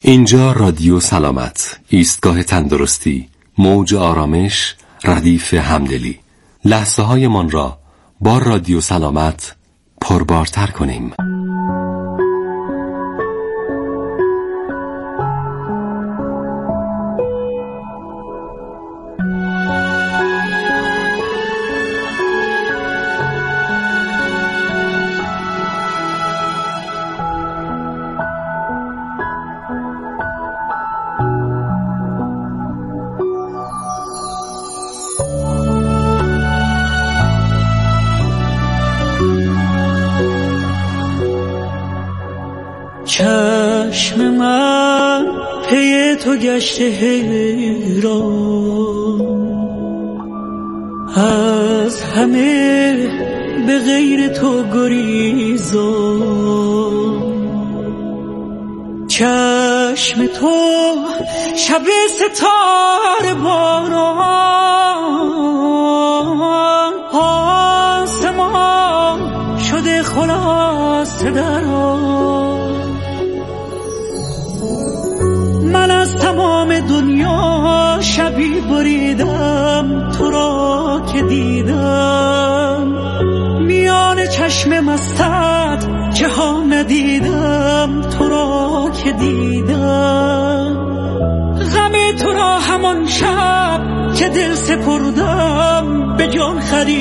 اینجا رادیو سلامت، ایستگاه تندرستی، موج آرامش، ردیف همدلی. لحظه های من را با رادیو سلامت پربارتر کنیم. چشم من پی تو گشته حیران، از همه به غیر تو گریزان. چشم تو شب ستاره باران، آسمان شده خلاصه در آن. من از تمام دنیا شبی بریدم، تو را که دیدم میان چشم مستت جهان ندیدم، تو را که دیدم. غم تو را همان شب که دل سپردم به جان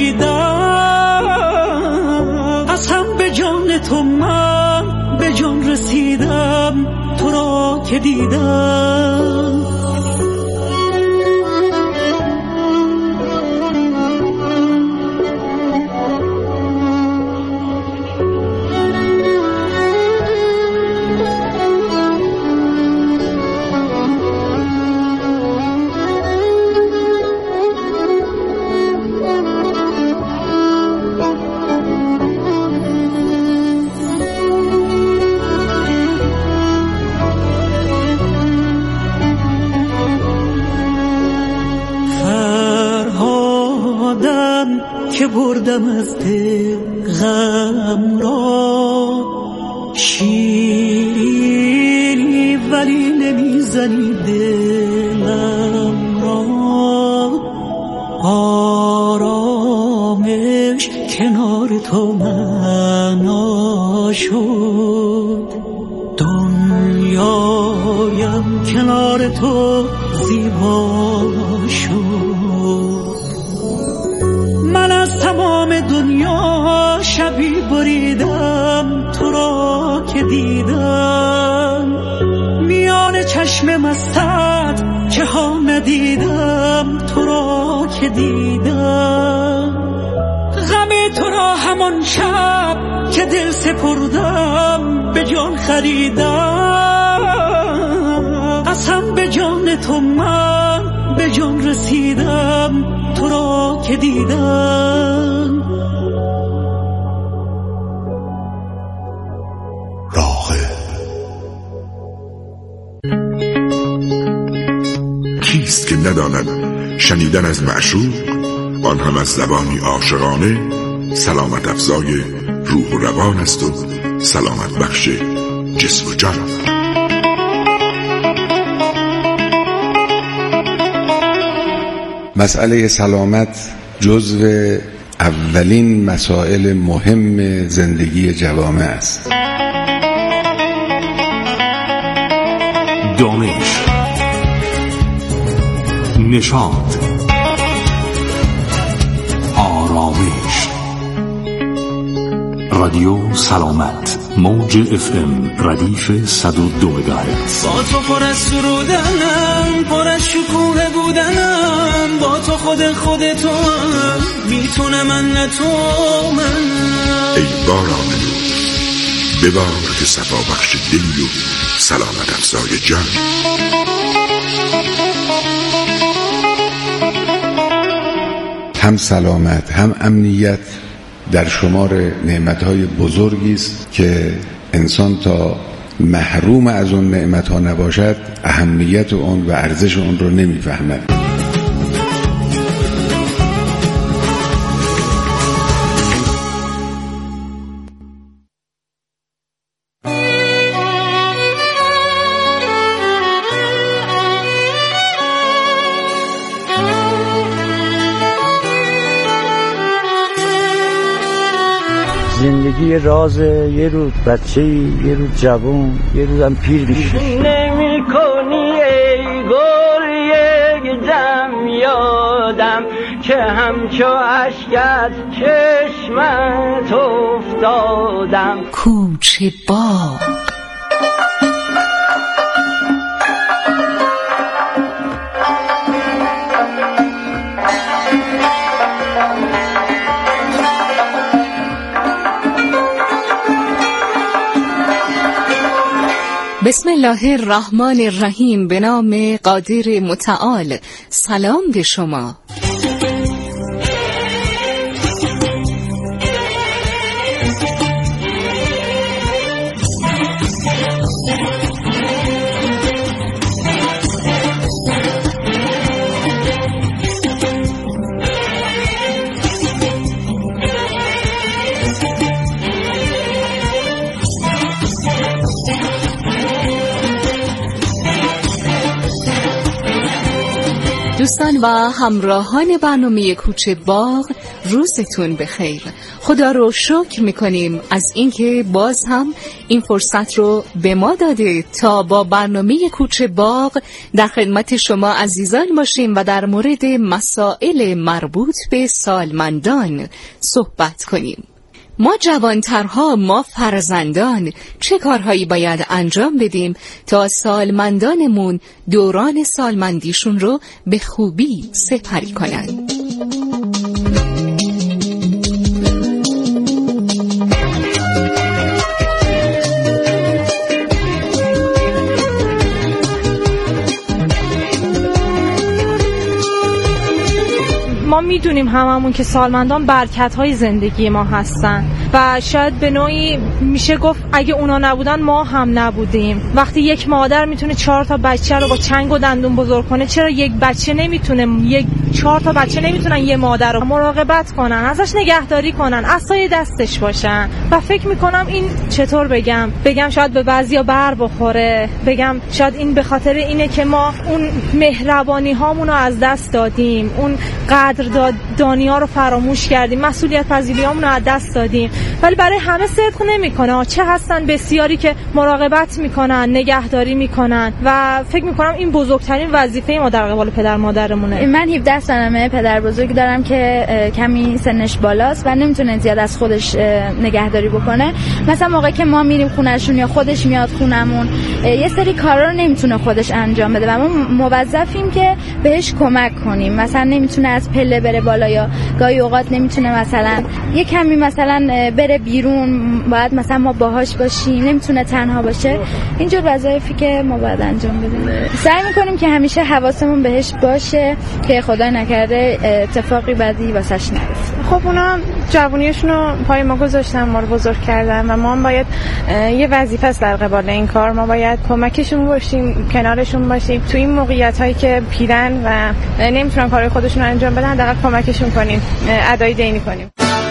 خریدم. از هم به جان تو من به جان رسیدم، تو را که دیدم. که بردم از دل غم را، شیری ولی نمیزنی دلم را. آرامش کنار تو معنا شد، دنیایم کنار تو زیبا شد. من از تمام دنیا شبی بریدم، تو را که دیدم میان چشم مستت جهان ندیدم، تو را که دیدم. غم تو را همان شب که دل سپردم به جان خریدم. از هم به جان تو من به جان رسیدم، تو را که دیدم. راغب کیست که نداند شنیدن از معشوق، آن هم از زبانی عاشقانه، سلامت افزای روح و روان است و سلامت بخش جسم و جان. مسئله سلامت جزو اولین مسائل مهم زندگی جوامع است. دانش، نشاط، آرامش. رادیو سلامت، موج FM ردیف 102 مگاهرتز. با تو پر از سرودنم، پر از شکوه بودنم، با تو خودتو هم میتونه من نه تو من. ای باران نور ببار که صفا بخش دل و سلامت افزای جان. هم سلامت هم امنیت در شمار نعمتهای بزرگی است که انسان تا محروم از اون نعمتها نباشد اهمیت اون و ارزش اون رو نمیفهمد. زندگی راز، یه روز بچه‌ای، یه روز جوان، یه روز هم پیر میشه. نمی‌کنی ای گل یک دم یادم که همچو اشک از چشمت افتادم. کوچه باغ. بسم الله الرحمن الرحیم. به نام قادر متعال. سلام به شما. دوستان و همراهان برنامه کوچه باغ، روزتون بخیر. خدا رو شکر میکنیم از اینکه باز هم این فرصت رو به ما داده تا با برنامه کوچه باغ در خدمت شما عزیزان باشیم و در مورد مسائل مربوط به سالمندان صحبت کنیم. ما جوانترها، ما فرزندان چه کارهایی باید انجام بدیم تا سالمندانمون دوران سالمندیشون رو به خوبی سپری کنند؟ ما میدونیم هممون که سالمندان برکت‌های زندگی ما هستن و شاید به نوعی میشه گفت اگه اونا نبودن ما هم نبودیم. وقتی یک مادر میتونه 4 تا بچه رو با چنگ و دندون بزرگ کنه، چرا یک بچه نمیتونه 4 تا بچه نمیتونن یه مادر رو مراقبت کنن، ازش نگهداری کنن، عصای دستش باشن؟ و فکر میکنم این چطور بگم شاید به بعضیا بر بخوره، بگم شاید این به خاطر اینه که ما اون مهربانی هامون رو از دست دادیم، اون قدردانی ها رو فراموش کردیم، مسئولیت پذیری هامون رو از دست دادیم. ولی برای همه صدق نمیکنه. چه هستن بسیاری که مراقبت میکنن، نگهداری میکنن و فکر میکنم این بزرگترین وظیفه ما در قبال پدر مادرمونه. من 17 سالمه، پدر بزرگ دارم که کمی سنش بالاست و نمیتونه زیاد از خودش نگهداری بکنه. مثلا موقعی که ما میریم خونهشون یا خودش میاد خونمون، یه سری کارا رو نمیتونه خودش انجام بده و ما موظفیم که بهش کمک کنیم. مثلا نمیتونه از پله بره بالا یا گاهی اوقات نمیتونه مثلا یه کمی مثلا بره بیرون، باید مثلا ما باهاش باشیم، نمیتونه تنها باشه. اینجور وظایفی که ما باید انجام بدیم. سعی میکنیم که همیشه حواسمون بهش باشه که خدای نکرده اتفاقی بدی واسش نیفته. خب اونا جوونیشون رو پای ما گذاشتن، ما رو بزرگ کردن و ما هم باید یه وظیفه است در قبال این کار. ما باید کمکشون باشیم، کنارشون باشیم تو این موقعیت هایی که پیرن و نمیتونن کارهای خودشون رو انجام بدن، حداقل کمکشون کنیم، ادای دینی کنیم.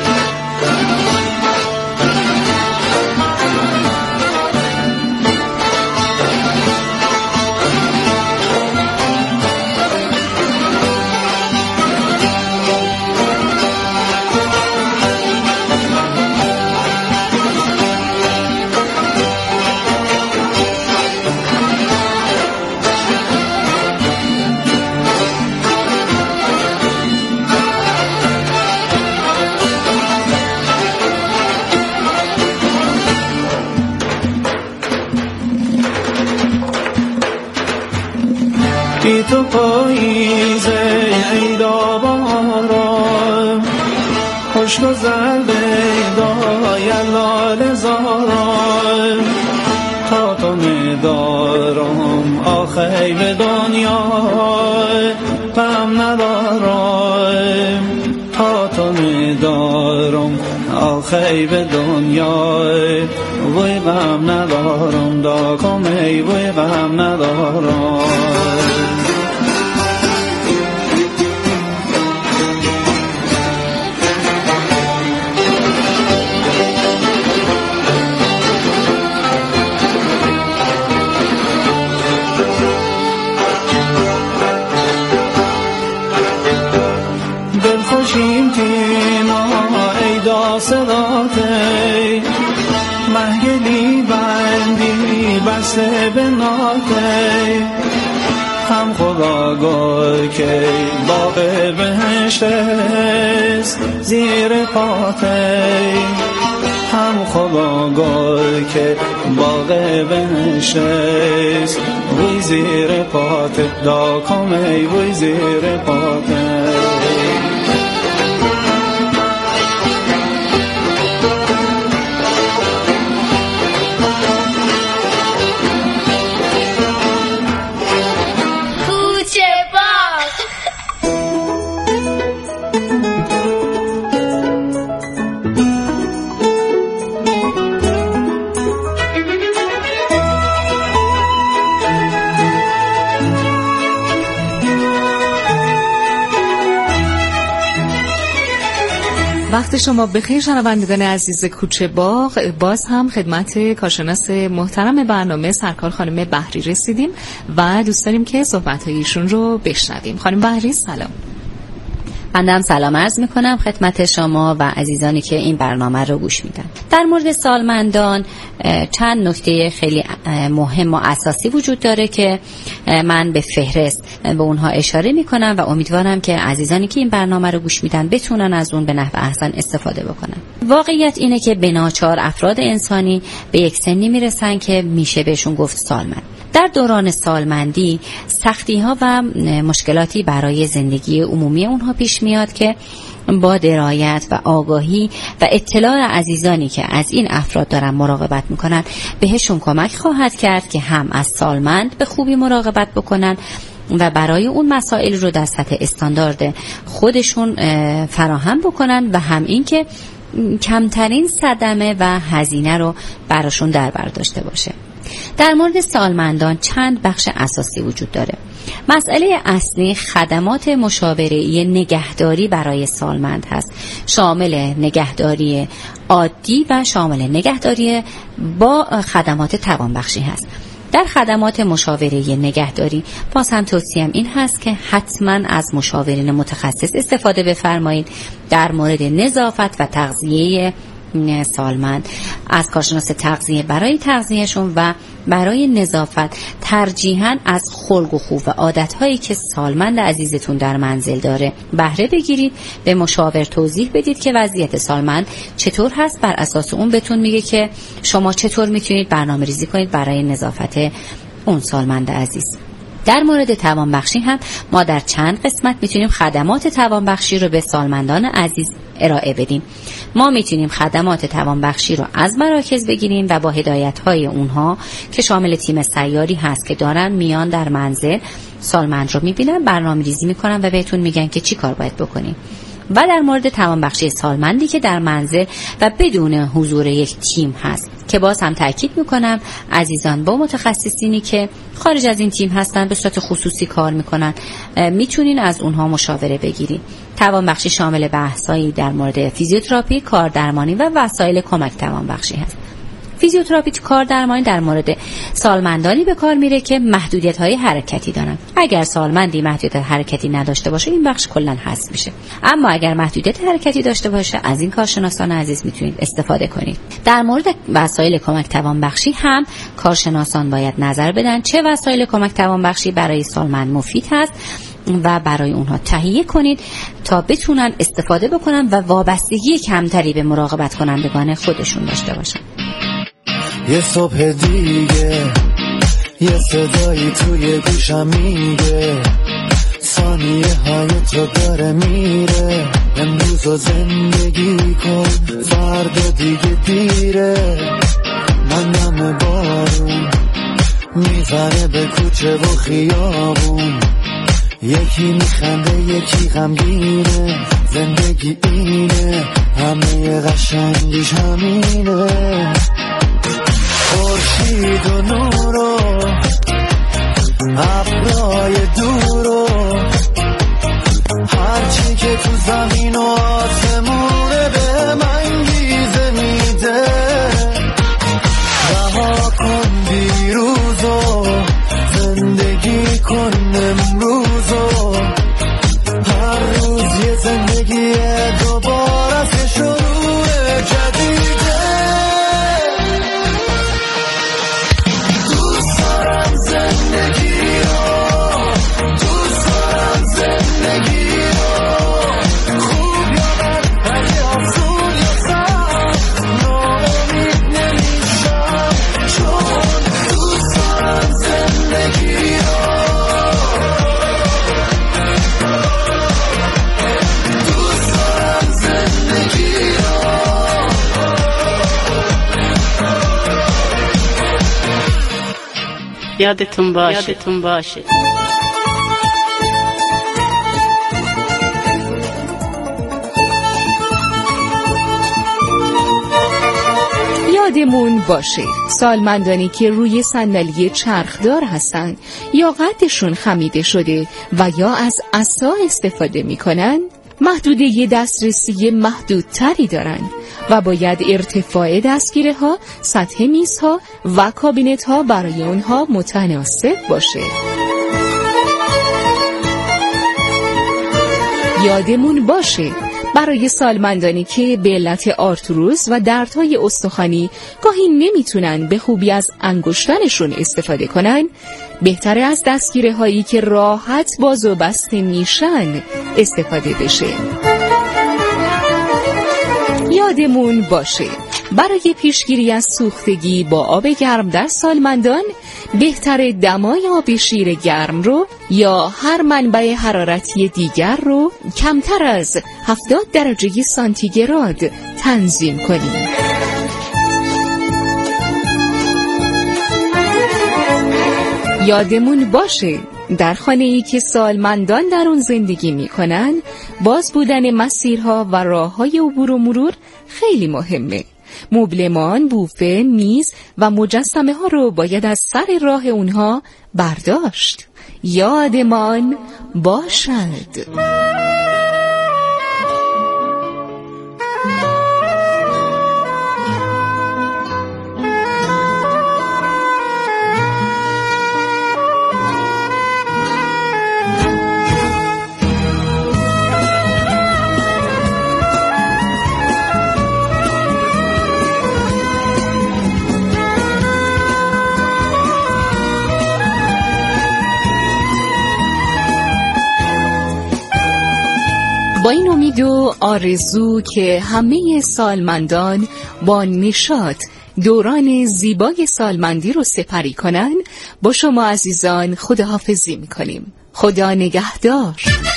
بی تو پاییزه ای دابارا، خشک و زرد دای لال زارا، تا تو ندارم آخی به دنیا غم ندارم، تا تو ندارم آخی به دنیا وی غم ندارم، دا کمی وی غم ندارم. دل خوشیم تینا ای دا صداته، هم خدا گل که باغ بهشت است زیر پاته، هم خدا گل که باغ بهشت است وی زیر پاته، دا کمی وی زیر پاته. وقت شما بخیر شنوندگان عزیز کوچه باغ. باز هم خدمت کارشناس محترم برنامه سرکار خانم بحری رسیدیم و دوست داریم که صحبت‌های ایشون رو بشنویم. خانم بحری سلام. بنده هم سلام عرض میکنم خدمت شما و عزیزانی که این برنامه رو گوش میدن. در مورد سالمندان چند نکته خیلی مهم و اساسی وجود داره که من به فهرست به اونها اشاره میکنم و امیدوارم که عزیزانی که این برنامه رو گوش میدن بتونن از اون به نحو احسن استفاده بکنن. واقعیت اینه که به ناچار افراد انسانی به یک سنی میرسن که میشه بهشون گفت سالمند. در دوران سالمندی سختی‌ها و مشکلاتی برای زندگی عمومی اونها پیش میاد که با درایت و آگاهی و اطلاع عزیزانی که از این افراد دارن مراقبت میکنن بهشون کمک خواهد کرد که هم از سالمند به خوبی مراقبت بکنن و برای اون مسائل رو در سطح استاندارد خودشون فراهم بکنن و هم این که کمترین صدمه و هزینه رو براشون در بر داشته باشه. در مورد سالمندان چند بخش اساسی وجود داره. مسئله اصلی خدمات مشاوره‌ای نگهداری برای سالمند هست، شامل نگهداری عادی و شامل نگهداری با خدمات توانبخشی هست. در خدمات مشاوره‌ای نگهداری باز هم توصیه‌ام این هست که حتما از مشاورین متخصص استفاده بفرمایید در مورد نظافت و تغذیه سالمند، از کارشناس تغذیه برای تغذیهشون و برای نظافت ترجیحاً از خلق و خو و عادت‌هایی که سالمند عزیزتون در منزل داره بهره بگیرید، به مشاور توضیح بدید که وضعیت سالمند چطور هست، بر اساس اون بهتون میگه که شما چطور میتونید برنامه‌ریزی کنید برای نظافت اون سالمند عزیز. در مورد توانبخشی هم ما در چند قسمت میتونیم خدمات توانبخشی رو به سالمندان عزیز ارائه بدیم. ما میتونیم خدمات توانبخشی رو از مراکز بگیریم و با هدایت‌های اونها که شامل تیم سیاری هست که دارن میان در منزل سالمند رو میبینن، برنامه‌ریزی میکنن و بهتون میگن که چی کار باید بکنیم. و در مورد توانبخشی سالمندی که در منزل و بدون حضور یک تیم هست که باز هم تاکید میکنم عزیزان با متخصصینی که خارج از این تیم هستن به صورت خصوصی کار میکنن میتونین از اونها مشاوره بگیرید. توانبخشی شامل بحثایی در مورد فیزیوتراپی، کاردرمانی و وسایل کمک توانبخشی هست. فیزیوتراپی کاردرمانی در مورد سالمندانی به کار میره که محدودیت‌های حرکتی دارن. اگر سالمندی محدودیت حرکتی نداشته باشه این بخش کلاً حذف میشه، اما اگر محدودیت حرکتی داشته باشه از این کارشناسان عزیز میتونید استفاده کنید. در مورد وسایل کمک توانبخشی هم کارشناسان باید نظر بدن چه وسایل کمک توانبخشی برای سالمند مفید هست و برای اونها تهیه کنید تا بتونن استفاده بکنن و وابستگی کمتری به مراقبت کنندگان خودشون داشته باشن. یه صبح دیگه یه صدایی توی گوشم میگه ثانیه های تو داره میره، امروز رو زندگی کن فردا دیگه دیره. من نم بارون میزنه به کوچه و خیابون، یکی میخنده یکی غمگینه، زندگی اینه همه قشنگیش همینه. خورشید و نور و ابرای دور و هرچی که تو زمین و آسمونه به من گیزه میده. رها کن دیروز و زندگی کن امروز و هر روز یه زندگی دوباره از شروع جدیده. یادتون باشه. یادمون باشه سالمندانی که روی صندلی چرخدار هستن یا قدشون خمیده شده و یا از عصا استفاده میکنن محدوده دسترسی محدودتری دارن و باید ارتفاع دستگیره ها، سطح میزها و کابینت ها برای اونها متناسب باشه. یادمون باشه برای سالمندانی که به علت آرتروز و دردهای استخوانی گاهی نمیتونن به خوبی از انگشتانشون استفاده کنن، بهتره از دستگیره هایی که راحت باز و بسته میشن استفاده بشه. یادمون باشه برای پیشگیری از سوختگی با آب گرم در سالمندان بهتره دمای آب شیر گرم رو یا هر منبع حرارتی دیگر رو کمتر از 70 درجه سانتیگراد تنظیم کنیم. یادمون باشه در خانه‌ای که سالمندان در اون زندگی می‌کنن باز بودن مسیرها و راه‌های عبور و مرور خیلی مهمه. مبلمان، بوفه، میز و مجسمه ها رو باید از سر راه اونها برداشت. یادمان باشد. با این امید و آرزو که همه سالمندان با نشاط دوران زیبای سالمندی رو سپری کنن، با شما عزیزان خداحافظی میکنیم. خدا نگهدار.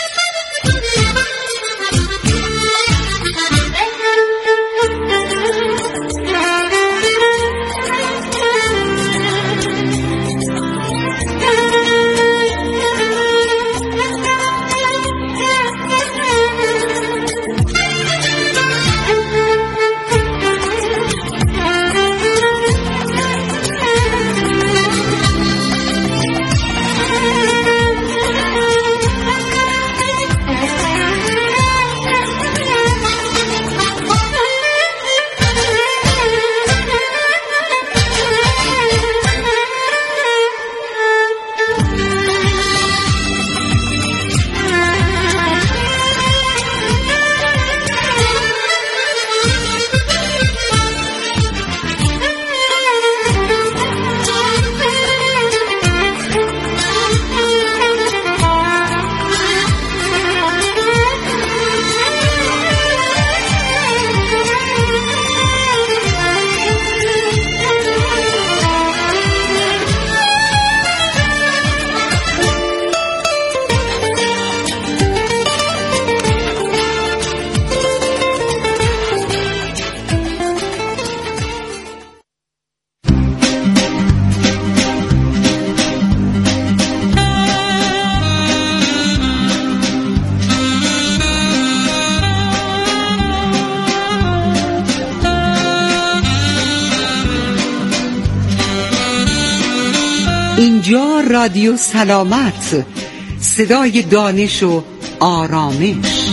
اینجا رادیو سلامت، صدای دانش و آرامش.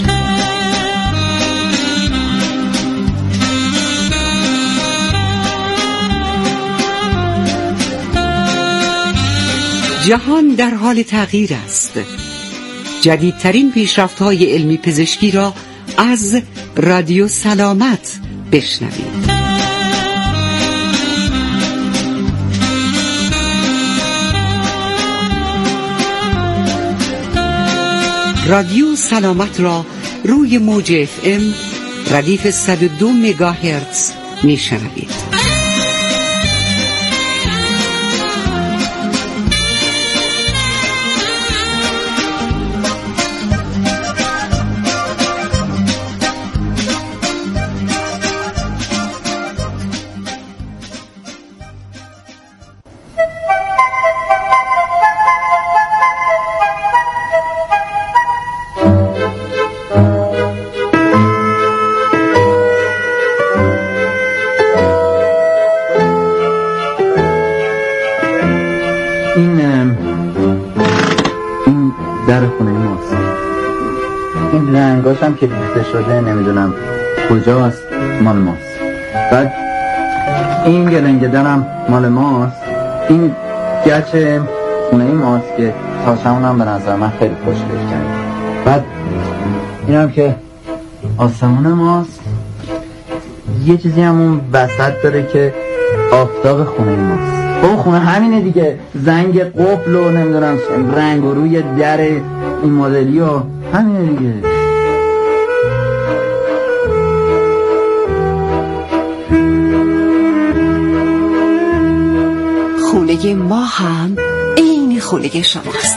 جهان در حال تغییر است. جدیدترین پیشرفت‌های علمی پزشکی را از رادیو سلامت بشنوید. رادیو سلامت را روی موج FM ردیف 102 مگاهرتز میشنوید. این در خونه ماست. این رنگاش هم که ریخته شده نمیدونم کجاست، مال ماست. بعد این گلنگه درم مال ماست. این گچ خونه ماست که تاشمون هم به نظر من خیلی خوشگل کرد. بعد این هم که آسمون ماست. یه چیزی هم اون وسط داره که آفتاب خونه ماست. اون خونه همینه دیگه، زنگ قفل و نمیدونم رنگ و روی در این مدلی و همینه دیگه. خونه ما هم این خونه شماست.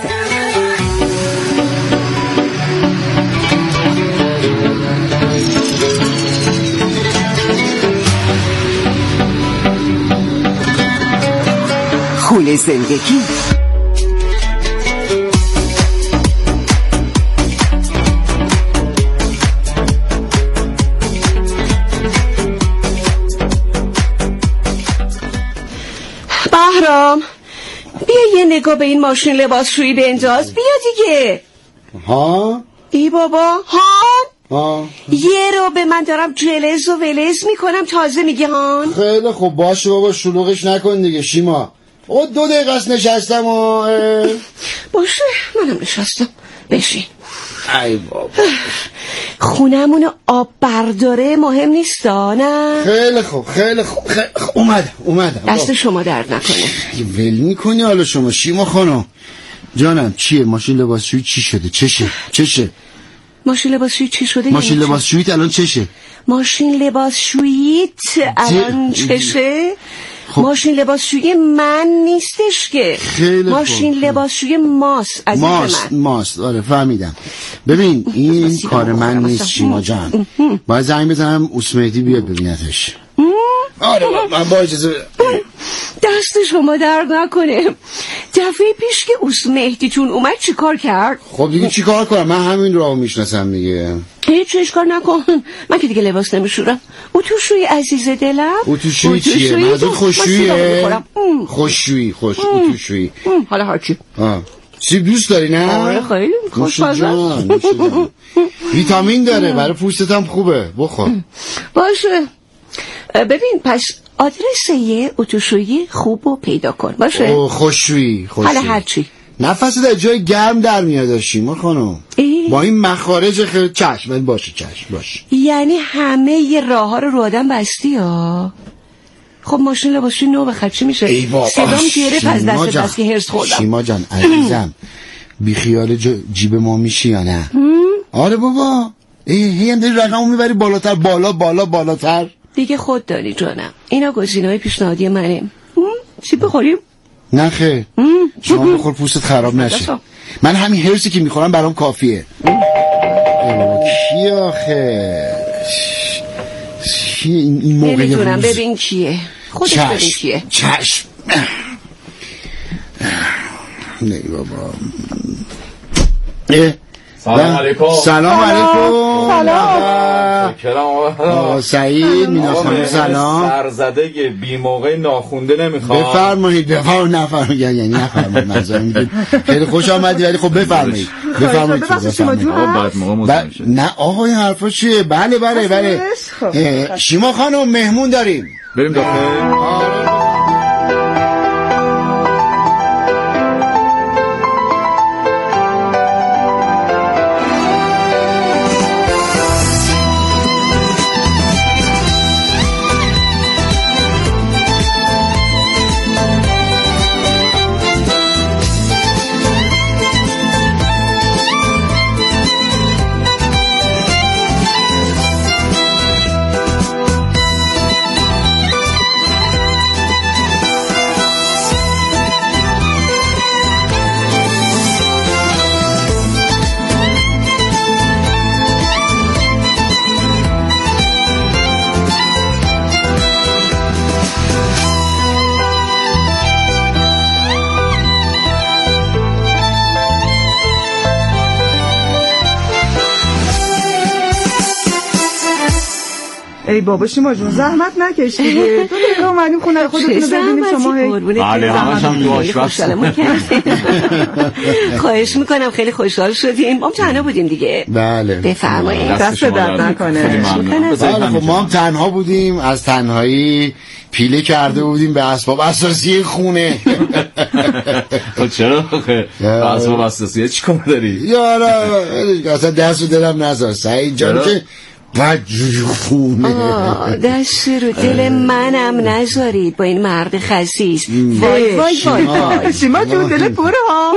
خونه زندگی. بهرام بیا یه نگاه به این ماشین لباسشویی بنداز. بیا دیگه. ها؟ ای بابا هان؟ یه رو به من دارم جلز و ولز میکنم تازه میگه هان. خیلی خوب باشه بابا، شلوغش نکن دیگه شیما. او 2 دقیقه است نشستم. باشه منم نشستم. بشین. ای بابا خونمونو آب برداره مهم نیست نه؟ خیلی خوب خیلی خوب اومدم. دست شما درد نکنه. ول میکنی حالا شما شیما خانم جانم. چیه ماشین لباسشویی چی شده؟ چشه؟ ماشین لباسشویی چی شده؟ ماشین لباسشوییت الان چشه؟ ماشین لباسشوییت الان چشه؟ ماشین لباسشویی من نیستش که. ماشین لباسشویی ماست عزیز من. ماست آره فهمیدم. ببین این کار من نیست شیما جان. باید زنگ بزنم اوسمهدی بیاد ببینتش. آره من با اجازه دست شما درد نکنه. دفعه پیش که اوسمهدی چون اومد چی کار کرد؟ خب دیگه چی کار کنم؟ من همین راهو میشناسم دیگه. هیچ اشکار نکن. من که دیگه لباس نمیشورم. اتوشویی عزیز دلم. اتوشویی چیه؟ منظور خوششویی. اتوشویی. حالا هرچی. سیب دوست داری نه؟ آره خیلی خوشمزه. ویتامین داره برای پوستت هم خوبه. بخور. باشه. ببین پس آدرس یه اتوشویی خوب رو پیدا کن. باشه. خوششویی. حالا هرچی. نفس در جای گرم در میاد شیما خانم. با این مخارج خیلی چشم باشه. یعنی همه یه راه ها رو آدم بستی ها. خب ماشین لباسشویی نو بخر چی میشه؟ صدام گرفت از دست که هرس خوردم. شیما جان عزیزم بی خیال جیب ما میشی یا نه؟ آره بابا هی هم داری رقمو میبری بالاتر بالاتر. دیگه خود داری جانم. اینا گزینه‌های پیشنهادی منه. چی بخوریم؟ نه خیر شما بخور پوستت خراب نشه. من همین هرسی که میخورم برام کافیه. کی آخه این موقع نمیدونم. ببین کیه خودش. ببین کیه. چشم نه بابا. سلام علیکم. سلام سعید مینا خانم سلام. سرزده بی موقع ناخونده نمیخوام. بفرمایید. نفرمایید یعنی نفرمایید منظور میگید. خیلی خوش آمدید ولی خب بفرمایید. نه آقا این حرفا چیه؟ بله شیما خانم مهمون داریم. بریم داخل. ای بابا شما جون زحمت نکش دیگه. تو دیگه اومدیم خونه خودتون رو ببینیم شما. بله همش هم تو آشپزخونه. خواهش میکنم خیلی خوشحال شدیم. ما تنها بودیم دیگه. بله بفرمایید. دست درد نکنه. بله خب ما هم تنها بودیم، از تنهایی پیله کرده بودیم به اسباب اساسی خونه. خب چرا به اسباب اساسی چیکار داری؟ یارا اصلا دست رو دلم نذار سعید جان که بدجوری خونه. دست رو دل منم نذارید با این مرد خسیس. وای وای وای شما جون دل پره ها.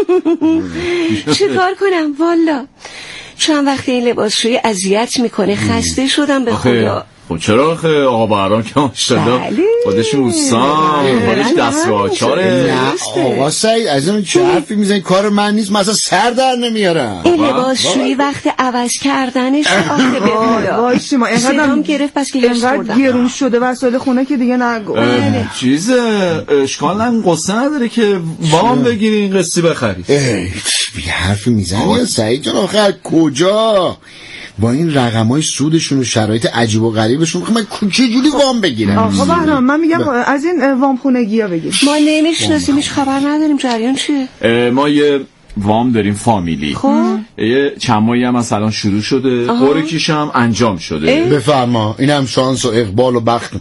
چیکار کنم والا چند وقت این لباسشویی اذیت میکنه. خسته شدم به خدا. خب چرا آقا بهرام که ماشاءالله خودش روسان خودش دستگاهچاره. نه آقا سعید از اون چه حرفی میزنی؟ کار من نیست، من اصلا سر در نمیارم. این لباسشویی وقت عوض کردنش آخه به خدا وای شما اینقدر گرفت پس که اینقدر گرون شده وسایل خونه که دیگه نگو. چیز اشکال هم قصه نداره که وام بگیری این قصی بخری. بی حرفی میزنی سعید جان آخه کجا با این رقمای سودشون و شرایط عجیب و غریبشون من چه جوری وام بگیرم؟ آقا بهرام من میگم از این وام خونگی‌ها بگیر. ما نمیشناسیمش خبر نداریم جریان چیه. ما یه وام داریم فامیلی. یه چند ماهی هم الان شروع شده. قرعه‌کش هم انجام شده. بفرما اینم شانس و اقبال و بخت.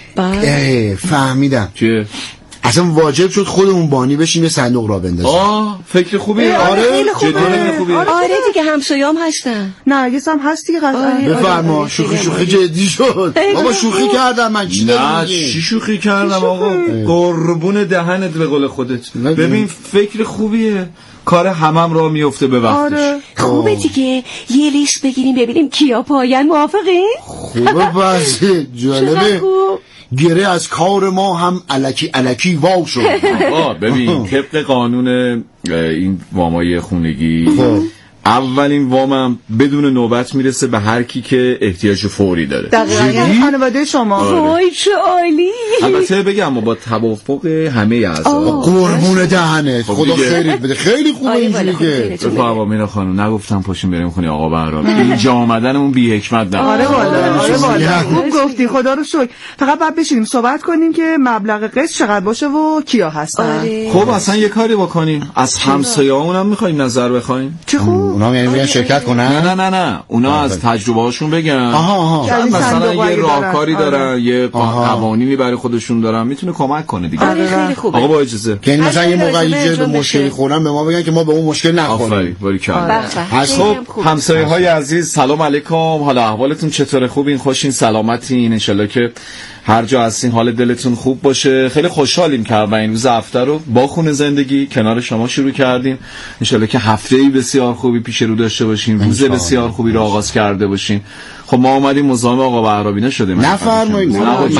فهمیدم چیه؟ اصلا واجب شد خودمون بانی بشیم یه صندوق را بندازیم. فکر خوبیه. آره خوبه. آره دیگه همسایه‌ام هستن. نرگس هم هست دیگه قطعا. بفرما شوخی جدی شد. بابا شوخی کردم من. چی شوخی کردم آقا؟ قربون دهنت به قول خودت. ببین فکر خوبیه. کار همم را میفته به وقتش. خوبه دیگه یه لیست بگیریم ببینیم کیا پاین. موافقین؟ خوبه بس جالبه. گره از کار ما هم الکی واو شد. ببین طبق قانون این وامای خونگی اولین وامم بدون نوبت میرسه به هر کی که احتیاج فوری داره. دقیقاً خانواده شما. وای چه عالی. البته بگم ما با توافق همه اعضا. قربون دهنت خدا خیرت بده. خیلی خوبه اینجوری که بفرما مینا خانم نگفتم پاشیم بریم خونه آقا بهرام. اینجا آمدنمون بی حکمت نه. آره والا خوب گفتی خدا رو شکر. فقط بعد بشینیم صحبت کنیم که مبلغ قسط چقدر باشه و کیا هستن. خب اصلا یه کاری بکنیم از همسایه‌هامون هم می‌خوایم نظر بخوایم. چه خوب. اونا یعنی میان شرکت کنن؟ نه اونا از تجربه هاشون بگن. مثلا یه راهکاری دارن یه قوانینی برای خودشون دارن میتونه کمک کنه دیگه. خیلی خوبه. آقا با اجازه که مثلا یه موقعی به مشکلی خوردن به ما بگن که ما به اون مشکل نخوریم. آفرین باریکلا. خب همسایه‌های عزیز سلام علیکم. حالا احوالتون چطوره؟ خوبین؟ خوشین؟ سلامتین؟ ان شاءالله که هر جا هستین حال دلتون خوب باشه. خیلی خوشحالیم که این روز هفته رو با خونه زندگی کنار شما شروع کردیم. ان شاءالله که هفته‌ای بسیار خوبی پیش رو داشته باشیم. روز بسیار خوبی رو آغاز کرده باشیم. خب ما اومدیم مزاحم آقا بهرام نشده. نفرمایید.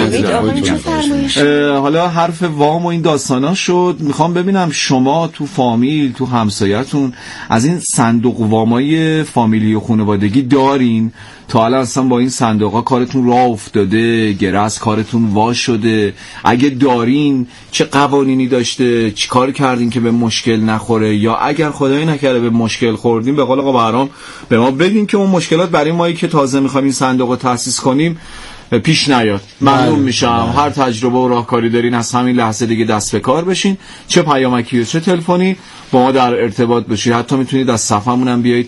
حالا حرف وام و این داستانا شد. میخوام ببینم شما تو فامیل تو همسایه‌تون از این صندوق وامای فامیلی و خانوادگی دارین؟ تا الان اصلا با این صندوقا کارتون راه افتاده؟ گره از کارتون وا شده؟ اگه دارین چه قوانینی داشته؟ چی کار کردین که به مشکل نخوره؟ یا اگر خدایی نکرده به مشکل خوردین به قول آقا بهرام به ما بگین که اون مشکلات برای مایی که تازه میخوایم این صندوق رو تأسیس کنیم پیش نیاد. ممنون میشم. هر تجربه و راهکاری دارین از همین لحظه دیگه دست به کار بشین. چه پیامکی و چه تلفنی با ما در ارتباط باشید. حتی میتونید از صفحمون هم بیایید